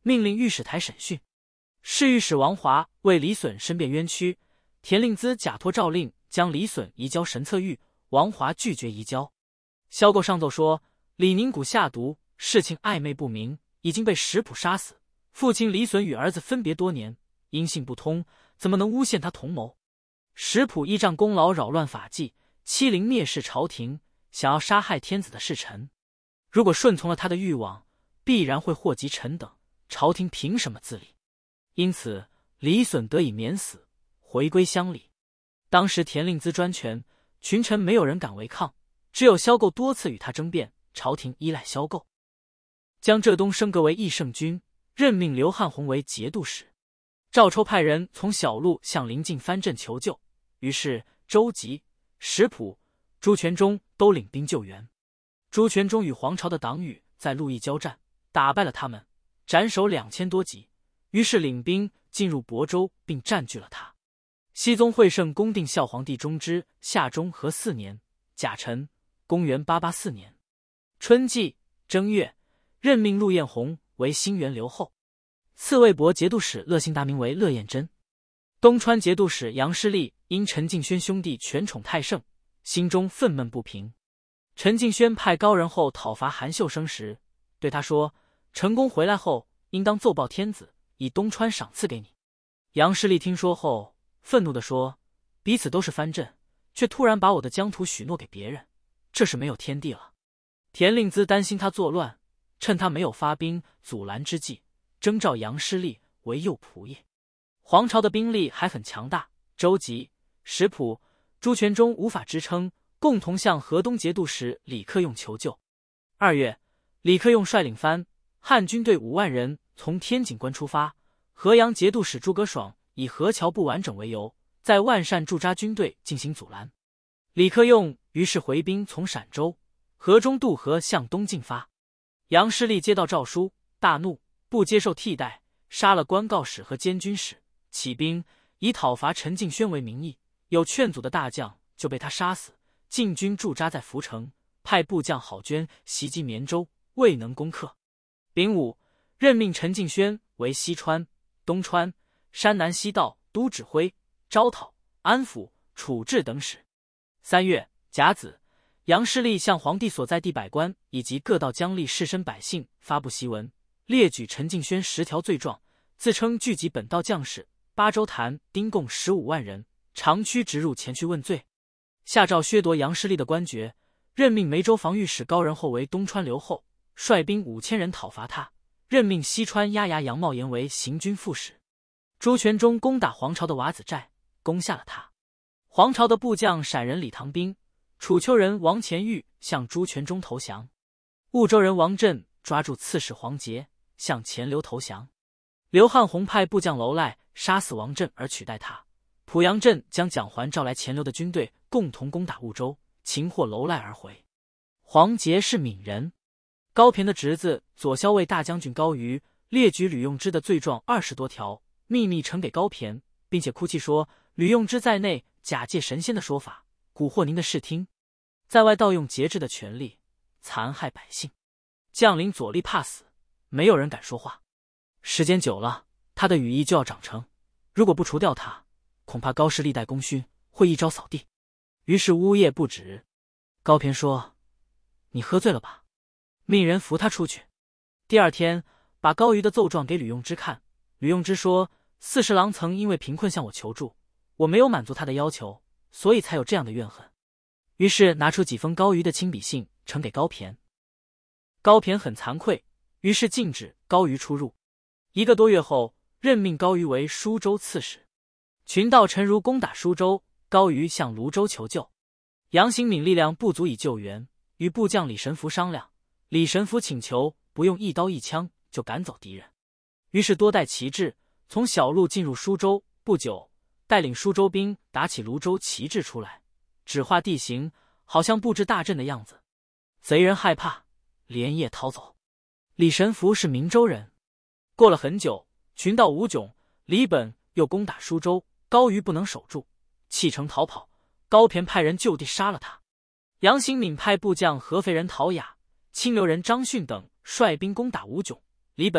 命令御史台审讯。侍御史王华为李隼申辩冤屈，田令孜假托诏令将李隼移交神策狱，王华拒绝移交。萧构上奏说，李宁谷下毒，事情暧昧不明，已经被石普杀死。父亲李隼与儿子分别多年，音信不通，怎么能诬陷他同谋？石普依仗功劳扰乱法纪，欺凌蔑视朝廷，想要杀害天子的侍臣。如果顺从了他的欲望，必然会祸及臣等，朝廷凭什么自理？因此李隼得以免死，回归乡里。当时田令孜专权，群臣没有人敢违抗，只有萧构多次与他争辩，朝廷依赖萧构，将浙东升格为议圣军，任命刘汉宏为节度使。赵抽派人从小路向临近藩镇求救，于是周吉、石普、朱全忠都领兵救援。朱全忠与黄巢的党羽在鹿邑交战，打败了他们，斩首2000多级，于是领兵进入亳州，并占据了它。熹宗会圣恭定孝皇帝中之夏中和4年甲辰，公元884年春季正月，任命陆彦宏为兴元留后，次魏博节度使乐信大名为乐彦真。东川节度使杨师立因陈敬轩兄弟权宠太盛，心中愤懑不平。陈敬轩派高仁厚讨伐韩秀生时，对他说：“陈公回来后，应当奏报天子，以东川赏赐给你。”杨师立听说后，愤怒地说：“彼此都是藩镇，却突然把我的疆土许诺给别人，这是没有天地了。”田令孜担心他作乱，趁他没有发兵阻拦之际，征召杨师立为右仆射。黄巢的兵力还很强大，周吉、石普、朱全忠无法支撑，共同向河东节度使李克用求救。2月，李克用率领藩汉军队5万人从天井关出发，河阳节度使诸葛爽以河桥不完整为由，在万善驻扎军队进行阻拦。李克用于是回兵从陕州、河中渡河向东进发。杨师立接到诏书，大怒，不接受替代，杀了官告使和监军使，起兵以讨伐陈敬轩为名义，有劝阻的大将就被他杀死。晋军驻扎在涪城，派部将郝娟袭击绵州，未能攻克。丙午，任命陈敬轩为西川、东川、山南西道都指挥、招讨、安抚、处置等使。3月甲子，杨师立向皇帝所在地百官以及各道疆吏士绅百姓发布檄文，列举陈敬轩10条罪状，自称聚集本道将士、八州坛丁共15万人，长驱直入前去问罪。下诏削夺杨师立的官爵，任命梅州防御使高仁厚为东川留后，率兵5000人讨伐他，任命西川押牙杨茂言为行军副使。朱全忠攻打黄巢的瓦子寨，攻下了他。黄巢的部将陕人李唐斌、楚丘人王虔玉向朱全忠投降，婺州人王振抓住刺史黄杰，向钱刘投降。刘汉宏派部将娄赖杀死王振而取代他。濮阳镇将蒋环召来钱刘的军队，共同攻打婺州，擒获娄赖而回。黄杰是闽人。高骈的侄子左骁卫大将军高瑜列举吕用之的罪状20多条，秘密呈给高骈，并且哭泣说吕用之在内假借神仙的说法，蛊惑您的视听，在外盗用节制的权力，残害百姓。将领左立怕死，没有人敢说话。时间久了，他的羽翼就要长成，如果不除掉他，恐怕高氏历代功勋会一朝扫地。于是呜咽不止。高骈说：“你喝醉了吧？”命人扶他出去。第2天，把高瑜的奏状给吕用之看。吕用之说：“40郎曾因为贫困向我求助，我没有满足他的要求，所以才有这样的怨恨。”于是拿出几封高瑜的亲笔信呈给高骈。高骈很惭愧，于是禁止高瑜出入。1个多月后，任命高瑜为舒州刺史。群盗陈如攻打舒州，高瑜向泸州求救。杨行敏力量不足以救援，与部将李神福商量，李神福请求不用一刀一枪就赶走敌人，于是多带旗帜，从小路进入舒州。不久，带领舒州兵打起泸州旗帜出来，指画地形，好像布置大阵的样子。贼人害怕，连夜逃走。李神福是明州人。过了很久，群盗吴炯、李本又攻打舒州，高瑜不能守住，弃城逃跑。高骈派人就地杀了他。杨行敏派部将合肥人陶雅、清流人张逊等率兵攻打吴炯、李本，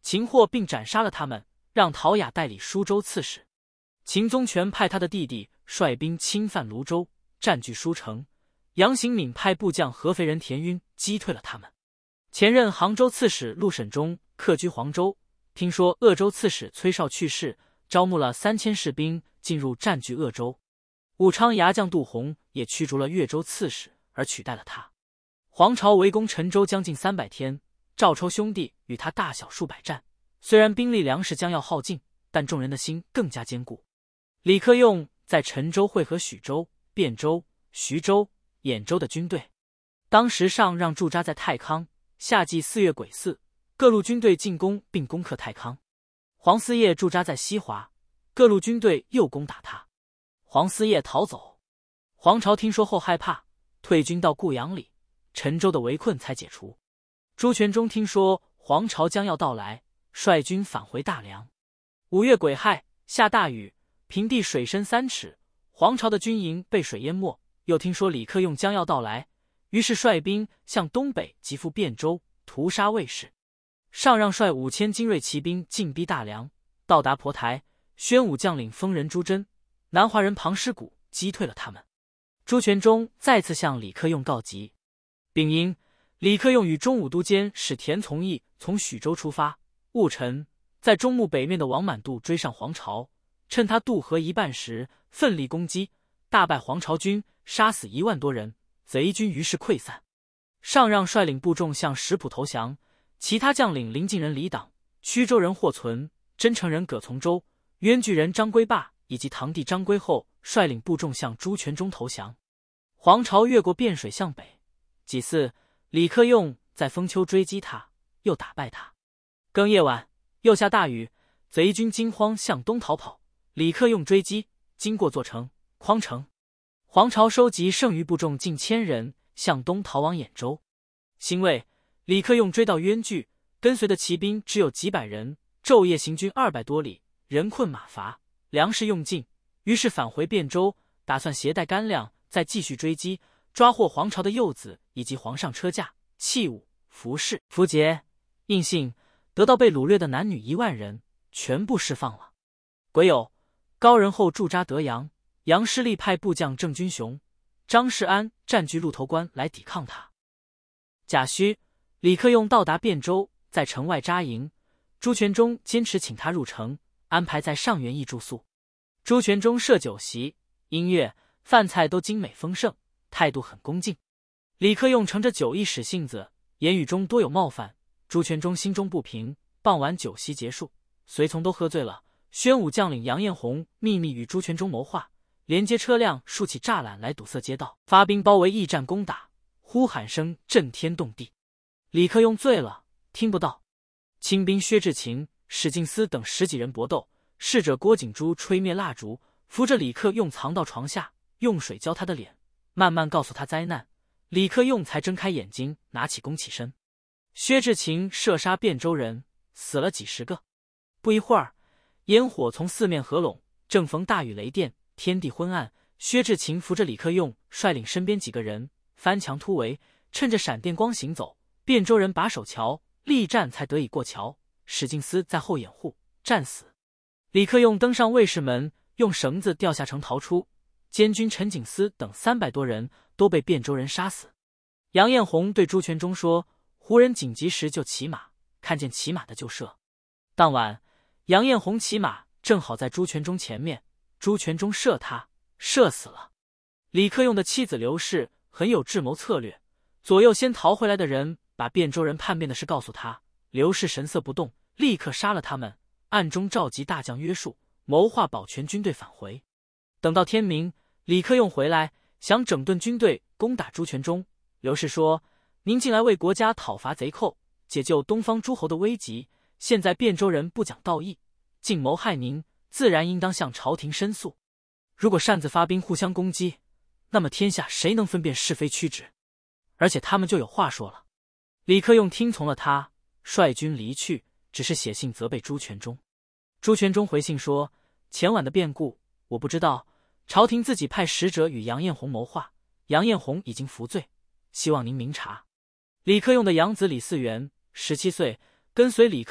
擒获并斩杀了他们，让陶雅代理舒州刺史。秦宗权派他的弟弟率兵侵犯泸州，占据舒城。杨行敏派部将合肥人田晕击退了他们。前任杭州刺史陆审中客居黄州，听说鄂州刺史崔绍去世，招募了3000士兵进入占据鄂州。武昌牙将杜洪也驱逐了越州刺史，而取代了他。黄巢围攻陈州将近300天，赵抽兄弟与他大小数百战，虽然兵力粮食将要耗尽，但众人的心更加坚固。李克用在陈州会合许州、汴州、徐州、兖州的军队。当时上让驻扎在太康，夏季4月癸巳，各路军队进攻并攻克太康。黄思业驻扎在西华，各路军队又攻打他。黄思业逃走，黄巢听说后害怕，退军到固阳里，陈州的围困才解除。朱全忠听说黄巢将要到来，率军返回大梁。5月癸亥，下大雨，平地水深3尺，黄巢的军营被水淹没。又听说李克用将要到来，于是率兵向东北急赴汴州，屠杀卫士。上让率5000精锐骑兵进逼大梁，到达鄱台，宣武将领丰人朱桢、南华人庞师古击退了他们。朱全忠再次向李克用告急。丙寅，李克用与中武都监使田从义从许州出发，戊辰，在中牟北面的王满度追上黄巢，趁他渡河一半时，奋力攻击，大败黄巢军，杀死1万多人，贼军于是溃散。上让率领部众向石浦投降，其他将领临晋人李党、曲州人霍存、真城人葛从周、渊巨人张归霸以及堂弟张归后率领部众向朱全忠投降。黄巢越过汴水向北，几次李克用在丰丘追击他，又打败他。更夜晚又下大雨，贼军惊慌向东逃跑，李克用追击，经过座城、匡城。黄巢收集剩余部众近1000人，向东逃往兖州。辛未，李克用追到渊巨，跟随的骑兵只有几百人，昼夜行军200多里，人困马乏，粮食用尽，于是返回汴州，打算携带干粮再继续追击，抓获黄巢的幼子以及皇上车驾、器物、服饰、符节、印信，得到被掳掠的男女1万人，全部释放了。癸酉，高仁厚驻扎德阳，杨师立派部将郑君雄、张世安占据鹿头关来抵抗他。甲戌，李克用到达汴州，在城外扎营，朱全忠坚持请他入城，安排在上元驿住宿。朱全忠设酒席，音乐、饭菜都精美丰盛，态度很恭敬。李克用乘着酒意使性子，言语中多有冒犯，朱全忠心中不平。傍晚酒席结束，随从都喝醉了，宣武将领杨彦宏秘密与朱全忠谋划，连接车辆竖起栅栏来堵塞街道，发兵包围驿站攻打，呼喊声震天动地。李克用醉了，听不到。清兵薛志勤、史敬思等10几人搏斗，侍者郭景珠吹灭蜡烛，扶着李克用藏到床下，用水浇他的脸，慢慢告诉他灾难。李克用才睁开眼睛，拿起弓起身。薛志勤射杀汴州人，死了几10个。不一会儿，烟火从四面合拢，正逢大雨雷电，天地昏暗。薛志勤扶着李克用，率领身边几个人翻墙突围，趁着闪电光行走。汴州人把守桥，力战才得以过桥。史敬思在后掩护，战死。李克用登上卫士门，用绳子吊下城逃出。监军陈景思等300多人都被汴州人杀死。杨彦宏对朱全忠说：“胡人紧急时就骑马，看见骑马的就射。”当晚，杨彦宏骑马正好在朱全忠前面，朱全忠射他，射死了。李克用的妻子刘氏很有智谋策略，左右先逃回来的人把汴州人叛变的事告诉他，刘氏神色不动，立刻杀了他们，暗中召集大将约束，谋划保全军队返回。等到天明，李克用回来，想整顿军队攻打朱全忠。刘氏说：“您近来为国家讨伐贼寇，解救东方诸侯的危急，现在汴州人不讲道义，竟谋害您，自然应当向朝廷申诉。如果擅自发兵互相攻击，那么天下谁能分辨是非曲直？而且他们就有话说了。”李克用听从了他，率军离去，只是写信责备朱全忠。朱全忠回信说：“前晚的变故我不知道，朝廷自己派使者与杨彦宏谋划，杨彦宏已经服罪，希望您明察。”李克用的养子李嗣源17岁，跟随李克用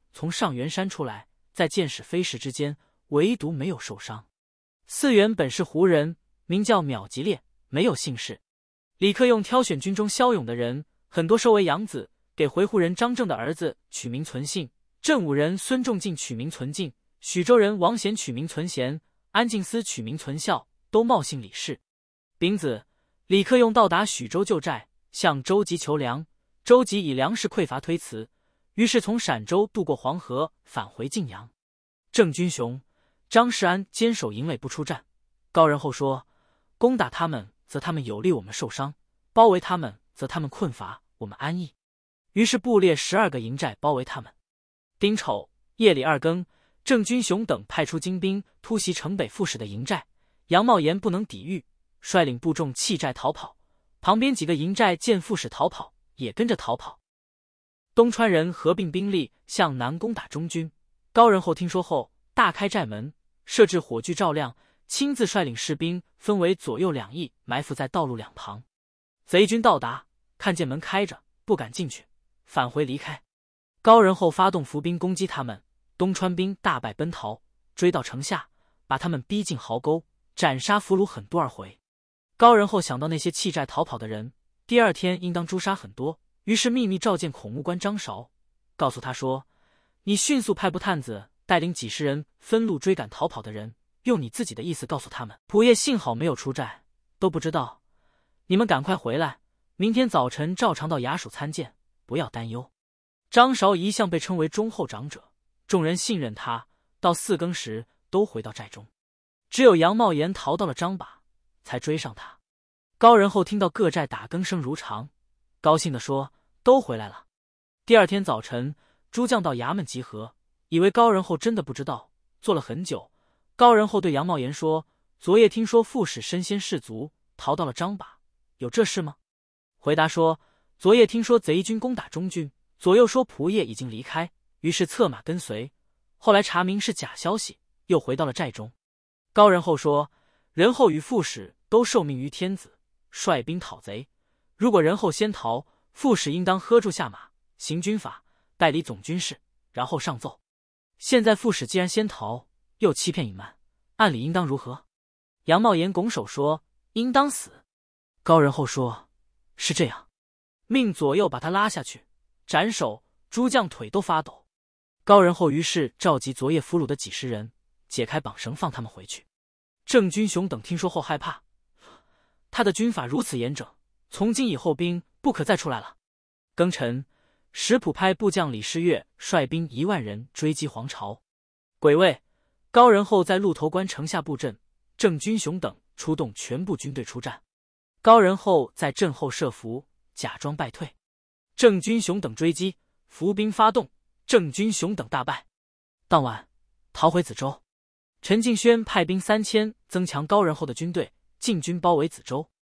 从上元山出来，在箭矢飞逝之间，唯独没有受伤。4员本是胡人，名叫邈吉烈，没有姓氏。李克用挑选军中骁勇的人，很多收为养子，给回鹘人张正的儿子取名存信，镇武人孙仲敬取名存敬，许州人王贤取名存贤，安静思取名存孝，都冒姓李氏。丙子，李克用到达许州旧寨，向周吉求粮。周吉以粮食匮乏推辞，于是从陕州渡过黄河，返回晋阳。郑军雄、张世安坚守营垒不出战。高仁厚说：攻打他们，则他们有利我们受伤；包围他们，则他们困乏我们安逸。于是布列12个营寨包围他们。丁丑，夜里2更，郑军雄等派出精兵突袭城北副使的营寨，杨茂言不能抵御，率领部众弃寨逃跑。旁边几个营寨见副使逃跑，也跟着逃跑。东川人合并兵力向南攻打中军。高仁厚听说后，大开寨门，设置火炬照亮，亲自率领士兵分为左右2翼，埋伏在道路两旁。贼军到达，看见门开着，不敢进去，返回离开。高仁厚发动伏兵攻击他们，东川兵大败奔逃，追到城下，把他们逼进壕沟，斩杀俘虏很多而回。高仁厚想到那些弃寨逃跑的人，第2天应当诛杀很多，于是秘密召见孔目官张韶，告诉他说：你迅速派部探子带领几10人分路追赶逃跑的人，用你自己的意思告诉他们，仆夜幸好没有出寨，都不知道。你们赶快回来，明天早晨照常到衙署参见，不要担忧。张韶一向被称为忠厚长者，众人信任他，到4更时都回到寨中。只有杨茂言逃到了张把，才追上他。高仁厚听到各寨打更声如常，高兴地说：都回来了。第2天早晨，诸将到衙门集合，以为高仁厚真的不知道，坐了很久。高仁厚对杨茂言说：昨夜听说副使身先士卒，逃到了张把，有这事吗？回答说：昨夜听说贼军攻打中军，左右说仆夜已经离开，于是策马跟随，后来查明是假消息，又回到了寨中。高仁厚说：仁厚与副使都受命于天子，率兵讨贼，如果仁厚先逃，副使应当喝住下马，行军法，代理总军事，然后上奏。现在副使既然先逃，又欺骗隐瞒，按理应当如何？杨茂言拱手说：应当死。高仁厚说：是这样，命左右把他拉下去斩首。诸将腿都发抖。高仁厚于是召集昨夜俘虏的几10人，解开绑绳放他们回去。郑军雄等听说后害怕，他的军法如此严整，从今以后兵不可再出来了。庚辰，石浦派部将李世岳率兵1万人追击黄巢。癸未，高仁厚在鹿头关城下布阵，郑军雄等出动全部军队出战。高仁厚在阵后设伏，假装败退。郑军雄等追击，伏兵发动，郑军雄等大败。当晚逃回梓州。陈敬轩派兵3000增强高仁厚的军队，进军包围梓州。